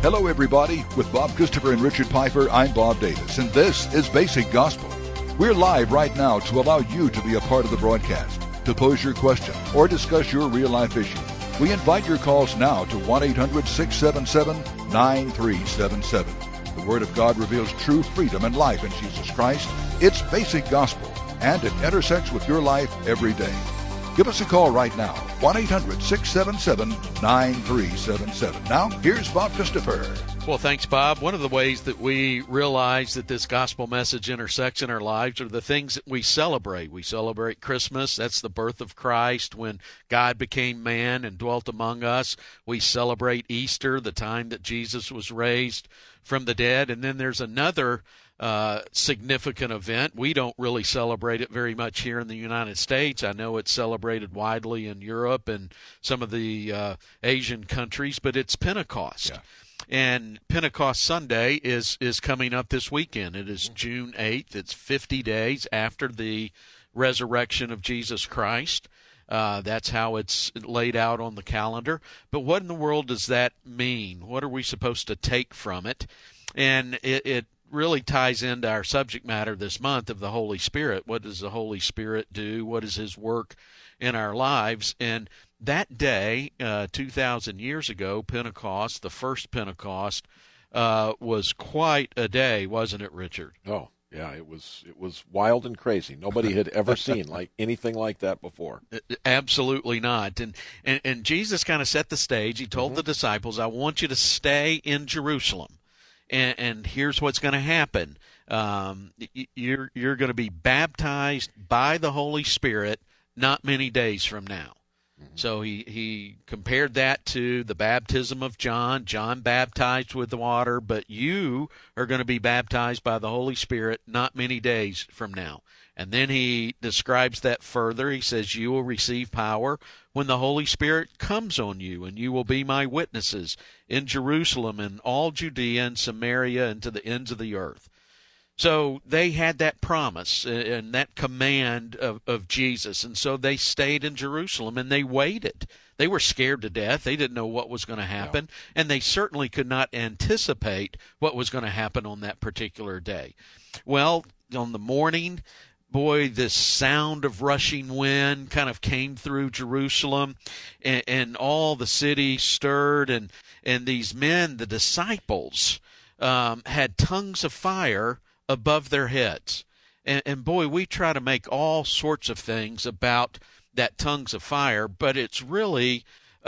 Hello, everybody. With Bob Christopher and Richard Piper, I'm Bob Davis, and this is Basic Gospel. We're live right now to allow you to be a part of the broadcast, to pose your question, or discuss your real-life issue. We invite your calls now to 1-800-677-9377. The Word of God reveals true freedom and life in Jesus Christ. It's Basic Gospel, and it intersects with your life every day. Give us a call right now, 1-800-677-9377. Now, here's Bob Christopher. Well, thanks, Bob. One of the ways that we realize that this gospel message intersects in our lives are the things that we celebrate. We celebrate Christmas. That's the birth of Christ when God became man and dwelt among us. We celebrate Easter, the time that Jesus was raised from the dead. And then there's another significant event. We don't really celebrate it very much here in the United States. I know it's celebrated widely in Europe and some of the Asian countries, but it's Pentecost. Yeah. And Pentecost Sunday is coming up this weekend. It is June 8th. It's 50 days after the resurrection of Jesus Christ. That's how it's laid out on the calendar. But what in the world does that mean? What are we supposed to take from it? And it really ties into our subject matter this month of the Holy Spirit. What does the Holy Spirit do? What is His work in our lives? And that day, 2,000 years ago, Pentecost, the first Pentecost, was quite a day, wasn't it, Richard? Oh, yeah, it was wild and crazy. Nobody had ever seen anything like that before. Absolutely not. And Jesus kind of set the stage. He told the disciples, I want you to stay in Jerusalem. And here's what's going to happen. You're going to be baptized by the Holy Spirit not many days from now. So he compared that to the baptism of John. John baptized with the water, but you are going to be baptized by the Holy Spirit not many days from now. And then he describes that further. He says, you will receive power when the Holy Spirit comes on you, and you will be my witnesses in Jerusalem and all Judea and Samaria and to the ends of the earth. So they had that promise and that command of Jesus, and so they stayed in Jerusalem and they waited. They were scared to death. They didn't know what was going to happen, and they certainly could not anticipate what was going to happen on that particular day. Well, on the morning, boy, this sound of rushing wind kind of came through Jerusalem, and all the city stirred, and these men, the disciples, had tongues of fire above their heads. And boy, we try to make all sorts of things about that tongues of fire, but it's really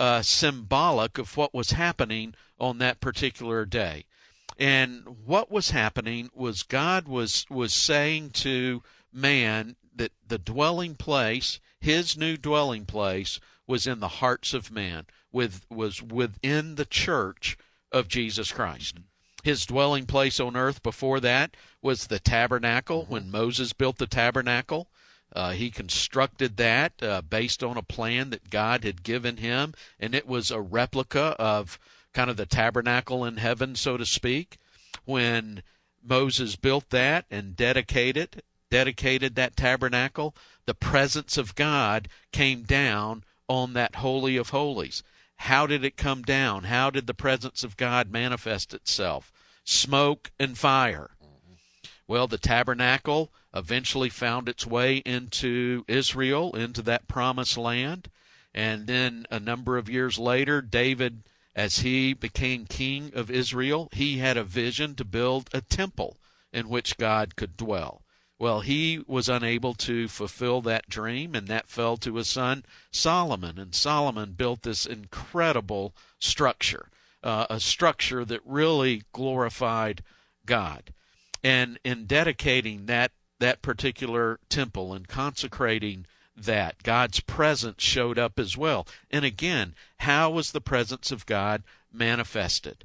symbolic of what was happening on that particular day. And what was happening was God was saying to man that the dwelling place, his new dwelling place, was in the hearts of man, was within the church of Jesus Christ. His dwelling place on earth before that was the tabernacle. When Moses built the tabernacle, he constructed that based on a plan that God had given him, and it was a replica of kind of the tabernacle in heaven, so to speak. When Moses built that and dedicated that tabernacle, the presence of God came down on that Holy of Holies. How did it come down? How did the presence of God manifest itself? Smoke and fire. Well, the tabernacle eventually found its way into Israel, into that promised land. And then a number of years later, David, as he became king of Israel, he had a vision to build a temple in which God could dwell. Well, he was unable to fulfill that dream, and that fell to his son Solomon. And Solomon built this incredible structure, a structure that really glorified God. And in dedicating that particular temple and consecrating that, God's presence showed up as well. And again, how was the presence of God manifested?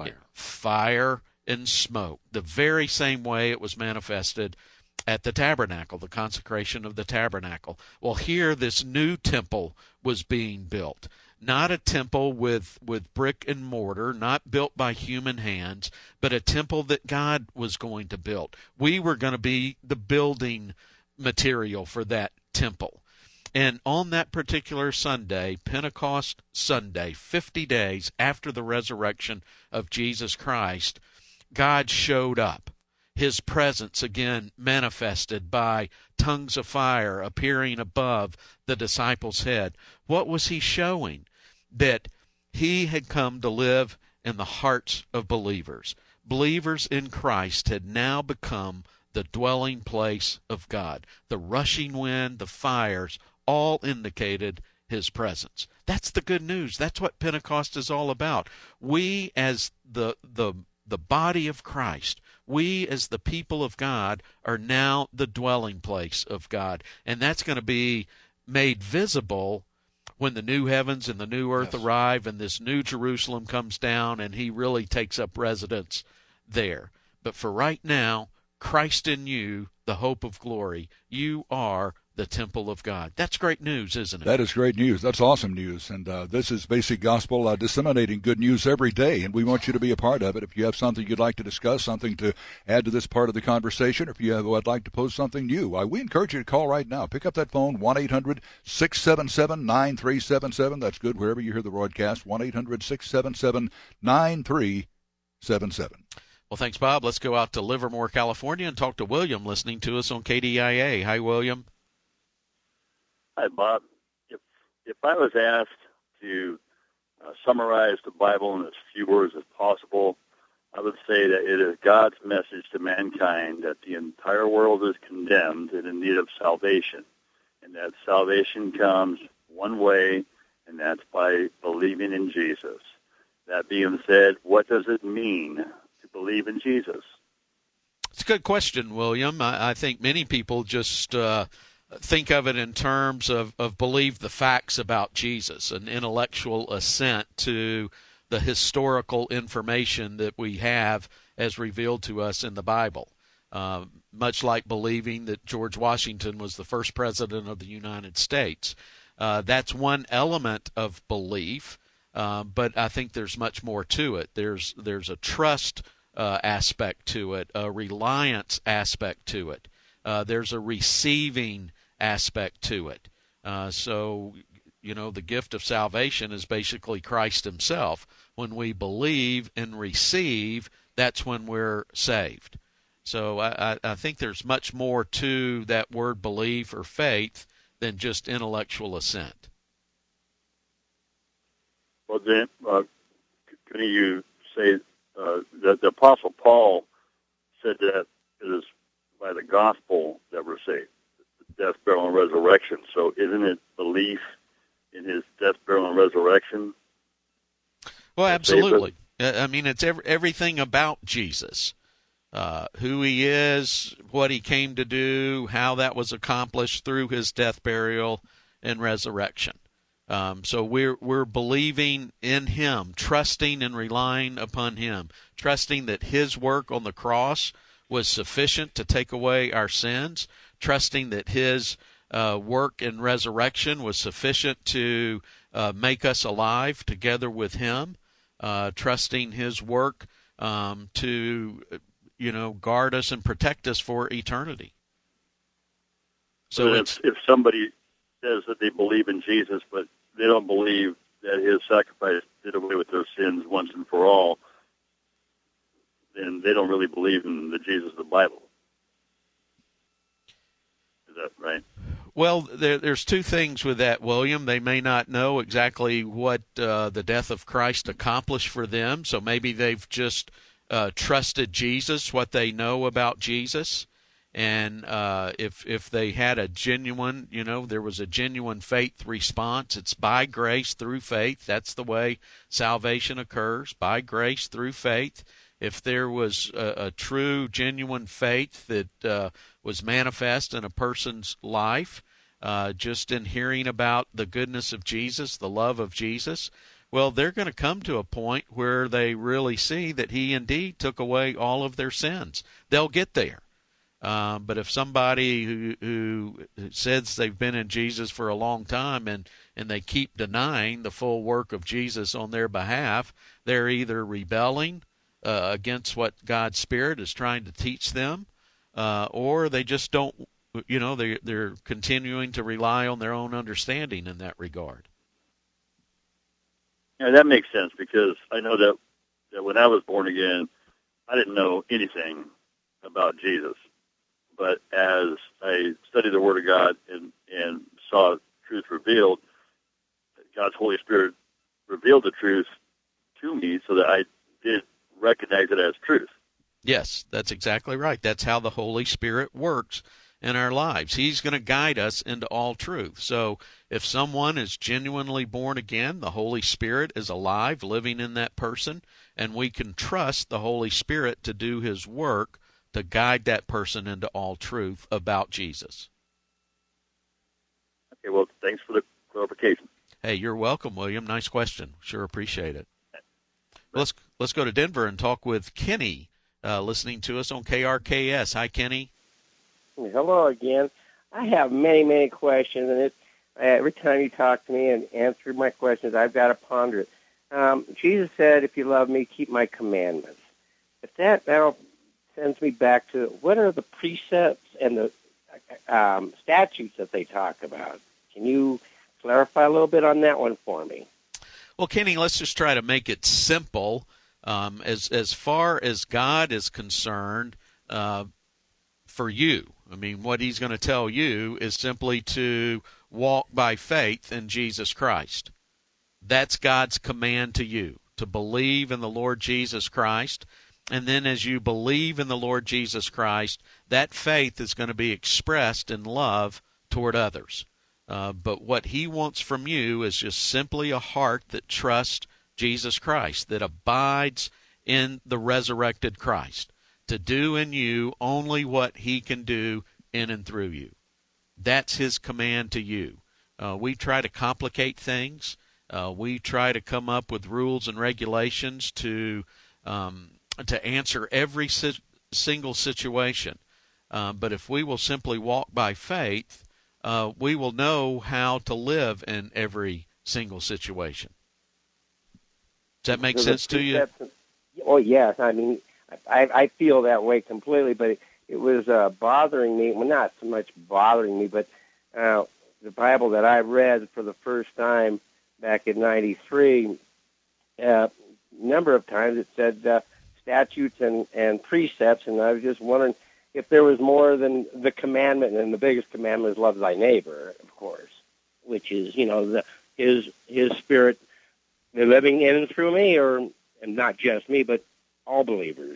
Fire and smoke. The very same way it was manifested at the tabernacle, the consecration of the tabernacle. Well, here this new temple was being built. Not a temple with brick and mortar, not built by human hands, but a temple that God was going to build. We were going to be the building material for that temple. And on that particular Sunday, Pentecost Sunday, 50 days after the resurrection of Jesus Christ, God showed up. His presence again manifested by tongues of fire appearing above the disciples' head. What was he showing? That he had come to live in the hearts of believers. Believers in Christ had now become the dwelling place of God. The rushing wind, the fires, all indicated his presence. That's the good news. That's what Pentecost is all about. We as the body of Christ, we as the people of God are now the dwelling place of God. And that's going to be made visible when the new heavens and the new earth arrive and this new Jerusalem comes down and he really takes up residence there. But for right now, Christ in you, the hope of glory, you are the temple of God. That's great news, isn't it? That is great news. That's awesome news. And this is Basic Gospel, disseminating good news every day, and we want you to be a part of it. If you have something you'd like to discuss, something to add to this part of the conversation, or if you would like to post something new, we encourage you to call right now. Pick up that phone, 1-800-677-9377. That's good wherever you hear the broadcast, 1-800-677-9377. Well, thanks, Bob. Let's go out to Livermore, California, and talk to William, listening to us on KDIA. Hi, William. Hi, Bob. If I was asked to summarize the Bible in as few words as possible, I would say that it is God's message to mankind that the entire world is condemned and in need of salvation, and that salvation comes one way, and that's by believing in Jesus. That being said, what does it mean to believe in Jesus? It's a good question, William. I think many people just think of it in terms of believe the facts about Jesus, an intellectual assent to the historical information that we have as revealed to us in the Bible. Much like believing that George Washington was the first president of the United States. That's one element of belief, but I think there's much more to it. There's a trust aspect to it, a reliance aspect to it. There's a receiving aspect to it. So, the gift of salvation is basically Christ himself. When we believe and receive, that's when we're saved. So I think there's much more to that word belief or faith than just intellectual assent. Well, then, can you say that the Apostle Paul said that it is by the gospel that we're saved, death, burial, and resurrection. So isn't it belief in his death, burial, and resurrection? Well, absolutely. I mean, it's everything about Jesus, who he is, what he came to do, how that was accomplished through his death, burial, and resurrection. So we're believing in him, trusting and relying upon him, trusting that his work on the cross was sufficient to take away our sins, trusting that his work in resurrection was sufficient to make us alive together with him, trusting his work to guard us and protect us for eternity. So if somebody says that they believe in Jesus, but they don't believe that his sacrifice did away with their sins once and for all, then they don't really believe in the Jesus of the Bible. Is that right? Well, there's two things with that, William. They may not know exactly what the death of Christ accomplished for them, so maybe they've just trusted Jesus, what they know about Jesus. And if they had a genuine, there was a genuine faith response, it's by grace through faith. That's the way salvation occurs, by grace through faith. If there was a true, genuine faith that was manifest in a person's life, just in hearing about the goodness of Jesus, the love of Jesus, well, they're going to come to a point where they really see that he indeed took away all of their sins. They'll get there. But if somebody who says they've been in Jesus for a long time and they keep denying the full work of Jesus on their behalf, they're either rebelling against what God's Spirit is trying to teach them, or they just don't they're continuing to rely on their own understanding in that regard. Yeah, that makes sense, because I know that when I was born again, I didn't know anything about Jesus. But as I studied the Word of God and saw truth revealed, God's Holy Spirit revealed the truth to me so that I did recognize it as truth. Yes, that's exactly right. That's how the Holy Spirit works in our lives. He's going to guide us into all truth. So if someone is genuinely born again, the Holy Spirit is alive, living in that person, and we can trust the Holy Spirit to do His work to guide that person into all truth about Jesus. Okay, well, thanks for the clarification. Hey, you're welcome, William. Nice question. Sure appreciate it. Let's go to Denver and talk with Kenny, listening to us on KRKS. Hi, Kenny. Hello again. I have many, many questions, and every time you talk to me and answer my questions, I've got to ponder it. Jesus said, if you love me, keep my commandments. If that now sends me back to what are the precepts and the statutes that they talk about? Can you clarify a little bit on that one for me? Well, Kenny, let's just try to make it simple. As far as God is concerned, for you, I mean, what He's going to tell you is simply to walk by faith in Jesus Christ. That's God's command to you, to believe in the Lord Jesus Christ. And then as you believe in the Lord Jesus Christ, that faith is going to be expressed in love toward others. But what He wants from you is just simply a heart that trusts Jesus Christ, that abides in the resurrected Christ, to do in you only what He can do in and through you. That's His command to you. We try to complicate things. We try to come up with rules and regulations to answer every single situation. But if we will simply walk by faith, we will know how to live in every single situation. Does that make sense to you? Oh, yes. I mean, I feel that way completely, but it was bothering me. Well, not so much bothering me, but the Bible that I read for the first time back in '93, a number of times it said statutes and precepts, and I was just wondering if there was more than the commandment, and the biggest commandment is love thy neighbor, of course, which is, his Spirit living in and through me, and not just me, but all believers.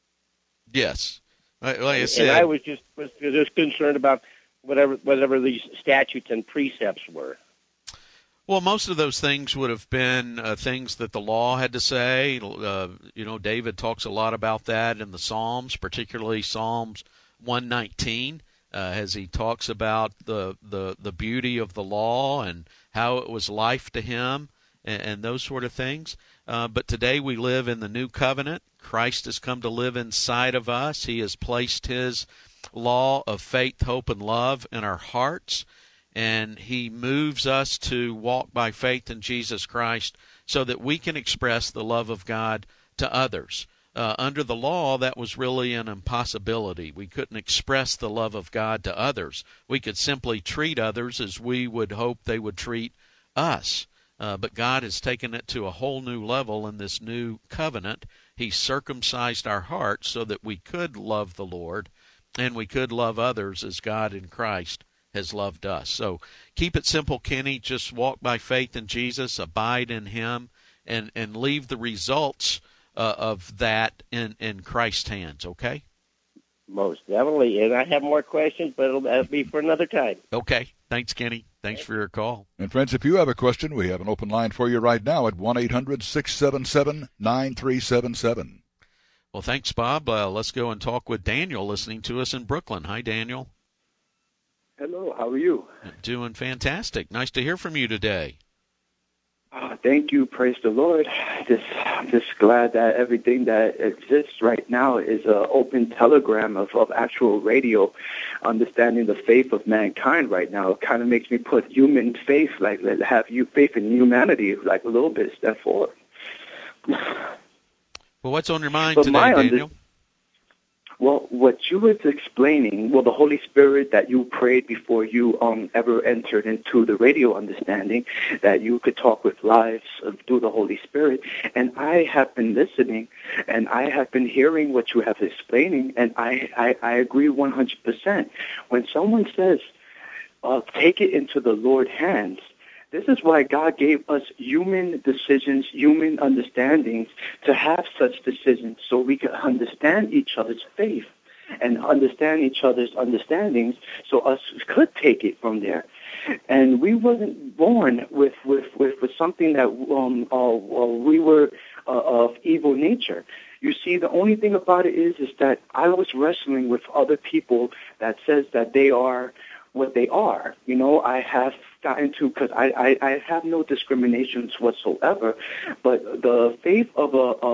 Yes. Like I said, and I was just concerned about whatever these statutes and precepts were. Well, most of those things would have been things that the law had to say. David talks a lot about that in the Psalms, particularly Psalms 119, as he talks about the beauty of the law and how it was life to him and those sort of things. But today we live in the new covenant. Christ has come to live inside of us. He has placed His law of faith, hope, and love in our hearts. And He moves us to walk by faith in Jesus Christ so that we can express the love of God to others. Under the law, that was really an impossibility. We couldn't express the love of God to others. We could simply treat others as we would hope they would treat us. But God has taken it to a whole new level in this new covenant. He circumcised our hearts so that we could love the Lord and we could love others as God in Christ has loved us. So keep it simple, Kenny. Just walk by faith in Jesus, abide in Him, and leave the results of that in Christ's hands, okay? Most definitely. And I have more questions, but that'll be for another time. Okay. Thanks, Kenny. Thanks for your call. And friends, if you have a question, we have an open line for you right now at 1-800-677-9377. Well, thanks, Bob. Let's go and talk with Daniel listening to us in Brooklyn. Hi, Daniel. Hello, how are you? Doing fantastic. Nice to hear from you today. Thank you. Praise the Lord. Just glad that everything that exists right now is an open telegram of actual radio, understanding the faith of mankind right now. It kind of makes me put human faith, like have you faith in humanity, like a little bit step forward. Well, what's on your mind today, Daniel? Well, what you was explaining, the Holy Spirit that you prayed before you ever entered into the radio understanding, that you could talk with lives through the Holy Spirit, and I have been listening, and I have been hearing what you have explaining, and I agree 100%. When someone says, take it into the Lord's hands, this is why God gave us human decisions, human understandings, to have such decisions so we could understand each other's faith and understand each other's understandings so us could take it from there. And we wasn't born with something that we were of evil nature. You see, the only thing about it is that I was wrestling with other people that says that they are what they are. I have gotten to, because I have no discriminations whatsoever, but the faith of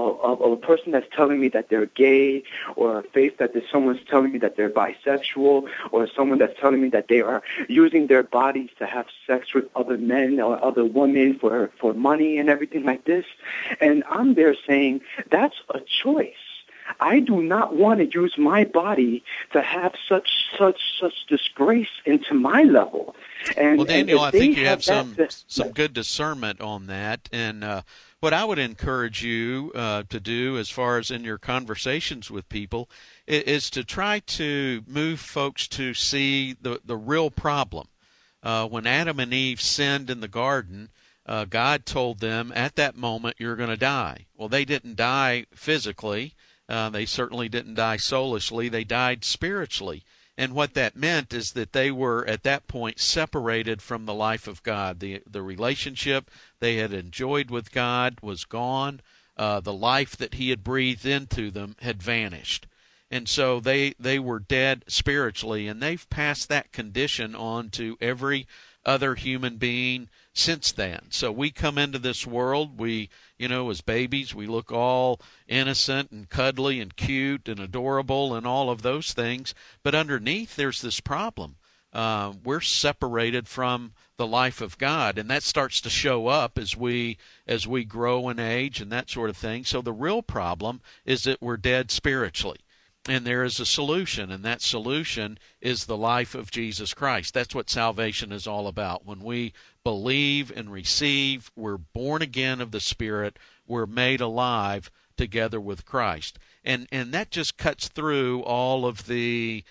a person that's telling me that they're gay, or a faith that someone's telling me that they're bisexual, or someone that's telling me that they are using their bodies to have sex with other men or other women for money and everything like this, and I'm there saying that's a choice. I do not want to use my body to have such disgrace into my level. And, well, Daniel, I think you have some good discernment on that. And what I would encourage you to do as far as in your conversations with people is to try to move folks to see the real problem. When Adam and Eve sinned in the garden, God told them at that moment, you're going to die. Well, they didn't die physically. They certainly didn't die soulishly. They died spiritually. And what that meant is that they were at that point separated from the life of God. The relationship they had enjoyed with God was gone. The life that he had breathed into them had vanished. And so they were dead spiritually, and they've passed that condition on to every other human being since then. So we come into this world, we, as babies, we look all innocent and cuddly and cute and adorable and all of those things. But underneath, there's this problem. We're separated from the life of God, and that starts to show up as we grow in age and that sort of thing. So the real problem is that we're dead spiritually. And there is a solution, and that solution is the life of Jesus Christ. That's what salvation is all about. When we believe and receive, we're born again of the Spirit, we're made alive together with Christ. And that just cuts through all of the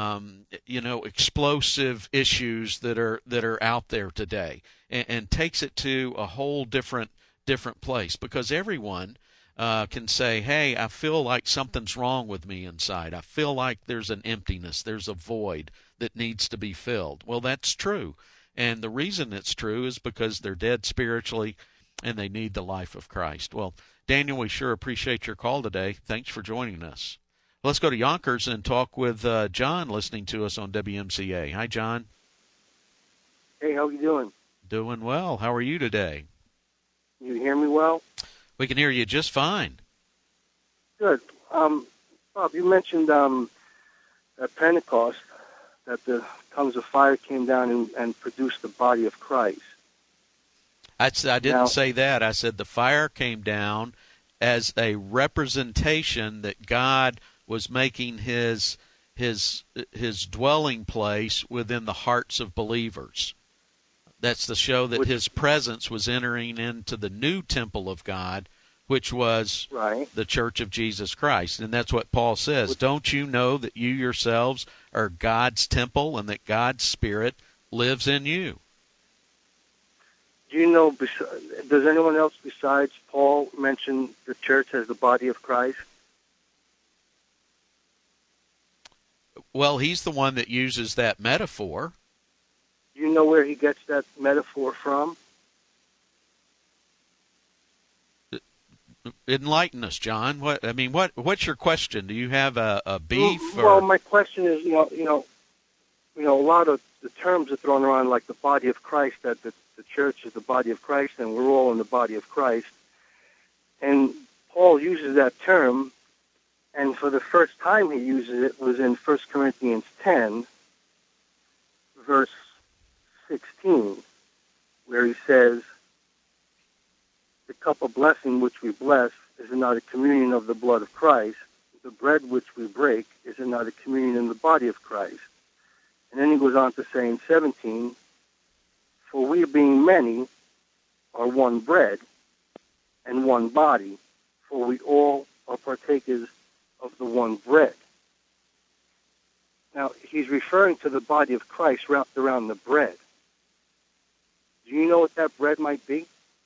explosive issues that are out there today, and takes it to a whole different place, because everyone can say, hey, I feel like something's wrong with me inside. I feel like there's an emptiness, there's a void that needs to be filled. Well, that's true. And the reason it's true is because they're dead spiritually and they need the life of Christ. Well, Daniel, we sure appreciate your call today. Thanks for joining us. Let's go to Yonkers and talk with John listening to us on WMCA. Hi, John. Hey, how you doing? Doing well. How are you today? You hear me well? We can hear you just fine. Good. Bob, you mentioned at Pentecost that the tongues of fire came down and produced the body of Christ. I didn't say that. I said the fire came down as a representation that God was making his dwelling place within the hearts of believers. That's to show that his presence was entering into the new temple of God, which was the Church of Jesus Christ. And that's what Paul says. Don't you know that you yourselves are God's temple and that God's Spirit lives in you? Do you know, does anyone else besides Paul mention the church as the body of Christ? Well, he's the one that uses that metaphor. Do you know where he gets that metaphor from? Enlighten us, John. What's your question? Do you have a beef? Well, my question is, a lot of the terms are thrown around, like the body of Christ, that the church is the body of Christ, and we're all in the body of Christ. And Paul uses that term, and for the first time he uses it was in 1 Corinthians 10, verse 16, where he says, the cup of blessing which we bless is not a communion of the blood of Christ. the bread which we break, is it not a communion in the body of Christ? And then he goes on to say in 17, for we being many are one bread and one body, for we all are partakers of the one bread. Now, he's referring to the body of Christ wrapped around the bread. Do you know what that bread might be?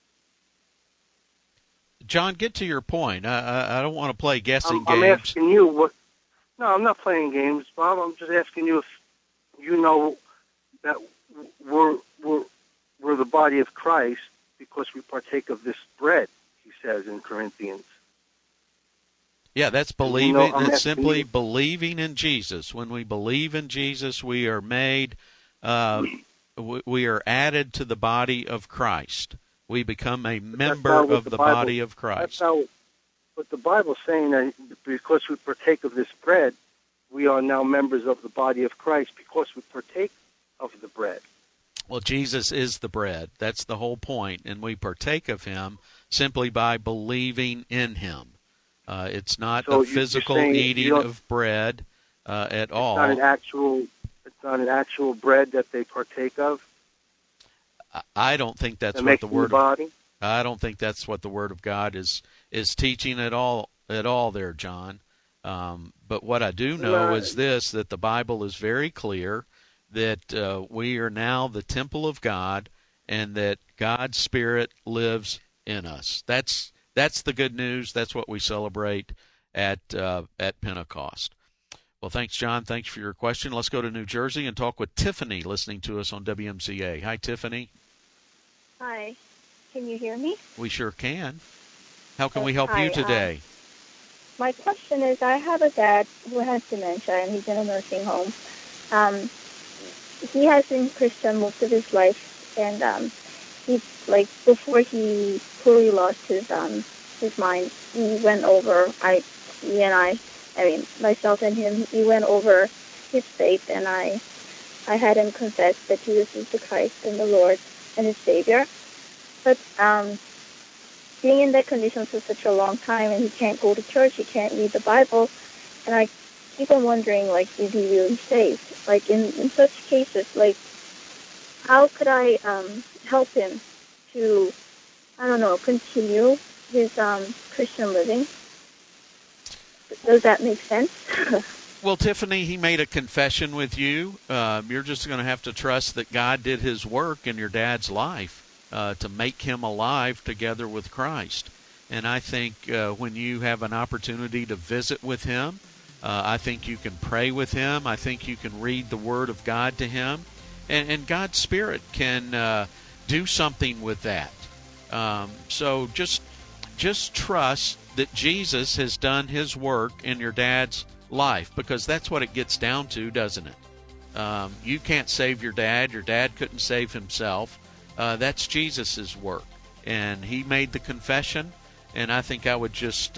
John, get to your point. I don't want to play guessing I'm games. asking you what... No, I'm not playing games, Bob. I'm just asking you if you know that we're the body of Christ because we partake of this bread, he says in Corinthians. Yeah, that's believing. It's simply you. Believing in Jesus. When we believe in Jesus, we are made, we are added to the body of Christ. We become a member of the body of Christ. That's not what the Bible's saying, that because we partake of this bread, we are now members of the body of Christ because we partake of the bread. Well, Jesus is the bread. That's the whole point, and we partake of him simply by believing in him. It's not a physical eating of bread at all. It's not an actual bread that they partake of. I don't think that's what the word. I don't think that's what the Word of God is teaching at all there, John. But what I do know is this: that the Bible is very clear that we are now the temple of God, and that God's Spirit lives in us. That's the good news. That's what we celebrate at Pentecost. Well, thanks, John. Thanks for your question. Let's go to New Jersey and talk with Tiffany, listening to us on WMCA. Hi, Tiffany. Hi. Can you hear me? We sure can. How can we help you today? My question is, I have a dad who has dementia, and he's in a nursing home. He has been Christian most of his life, and before he fully lost his mind, he went over. Myself and him, we went over his faith, and I had him confess that Jesus is the Christ and the Lord and his Savior. But being in that condition for such a long time, and he can't go to church, he can't read the Bible, and I keep on wondering, is he really saved? In such cases, how could I help him to, continue his Christian living? Does that make sense? Well, Tiffany, he made a confession with you. You're just going to have to trust that God did his work in your dad's life to make him alive together with Christ. And I think when you have an opportunity to visit with him, I think you can pray with him. I think you can read the Word of God to him. And God's Spirit can do something with that. So just trust that Jesus has done his work in your dad's life, because that's what it gets down to, doesn't it? You can't save your dad. Your dad couldn't save himself. That's Jesus' work, and he made the confession. And I think I would just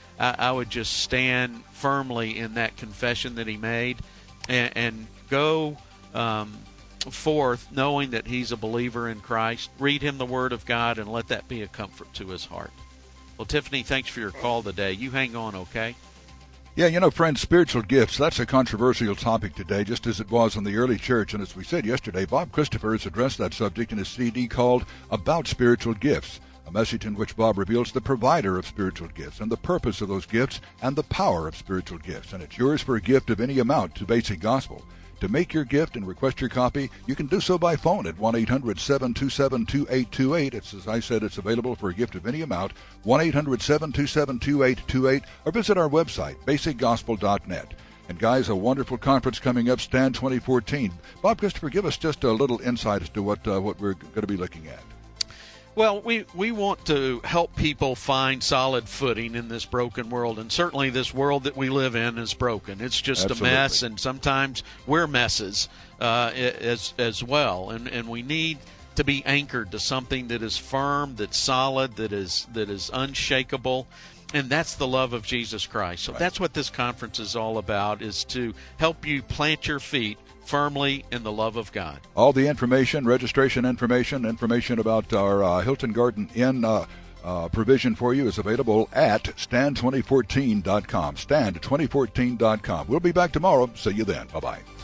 stand firmly in that confession that he made, and go forth knowing that he's a believer in Christ. Read him the Word of God, and let that be a comfort to his heart. Well, Tiffany, thanks for your call today. You hang on, okay? Yeah, friends, spiritual gifts, that's a controversial topic today, just as it was in the early church. And as we said yesterday, Bob Christopher has addressed that subject in his CD called About Spiritual Gifts, a message in which Bob reveals the provider of spiritual gifts and the purpose of those gifts and the power of spiritual gifts. And it's yours for a gift of any amount to Basic Gospel. To make your gift and request your copy, you can do so by phone at 1-800-727-2828. It's, as I said, it's available for a gift of any amount, 1-800-727-2828, or visit our website, basicgospel.net. And guys, a wonderful conference coming up, Stand 2014. Bob Christopher, give us just a little insight as to what we're going to be looking at. Well, we want to help people find solid footing in this broken world, and certainly this world that we live in is broken. It's just Absolutely. A mess, and sometimes we're messes as well. And we need to be anchored to something that is firm, that's solid, that is unshakable, and that's the love of Jesus Christ. So That's what this conference is all about, is to help you plant your feet firmly in the love of God. All the information, registration information about our Hilton Garden Inn provision for you is available at stand2014.com. Stand2014.com. We'll be back tomorrow. See you then. Bye-bye.